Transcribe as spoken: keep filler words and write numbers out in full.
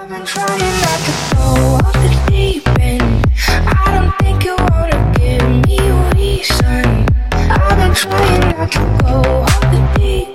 I've been trying not to go off the deep end. I don't think you wanna give me a reason. I've been trying not to go off the deep end.